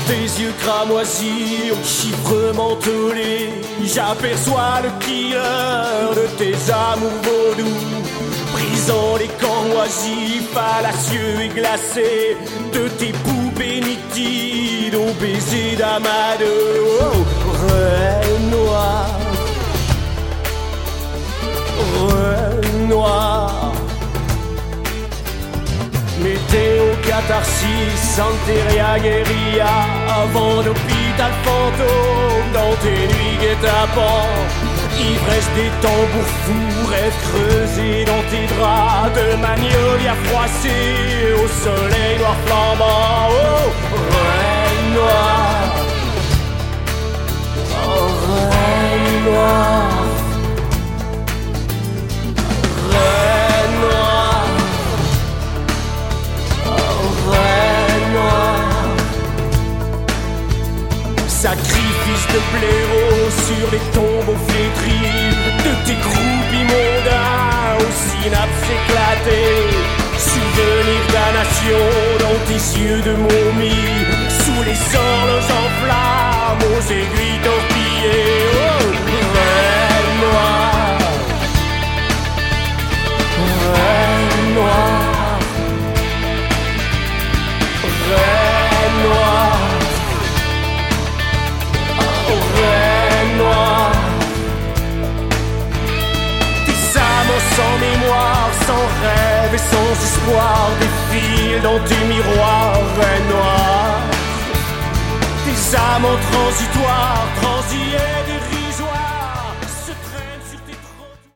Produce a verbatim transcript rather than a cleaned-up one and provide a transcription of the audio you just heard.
tes yeux cramoisis, aux chiffres mentolés, j'aperçois le killer de tes amours vaudous, brisant les corps moisis, fallacieux et glacés, de tes poupées nitides aux baisers d'amadou. Oh, reine noire, reine noire, météo catharsis, Santeria guérilla, avant l'hôpital fantôme, dans tes nuits guet-apens, ivresse des tambours fous, rêve creusé dans tes draps, de magnolia froissée au soleil noir flambant. Oh, reine noire, oh, reine noire, reine noire, oh, reine noire, sacrifice de blaireaux sur les tombeaux flétris, de tes groupies mondains aux synapses éclatées, souvenir damnation dans tes yeux de momie, sous les horloges en flammes aux aiguilles torpillées. Oh, reine noire, reine noire, reine noire, reine noire, tes amants sans mémoire, sans rêve et sans espoir, défilent dans tes miroirs, reine noire, tes amants transitoires, transiés.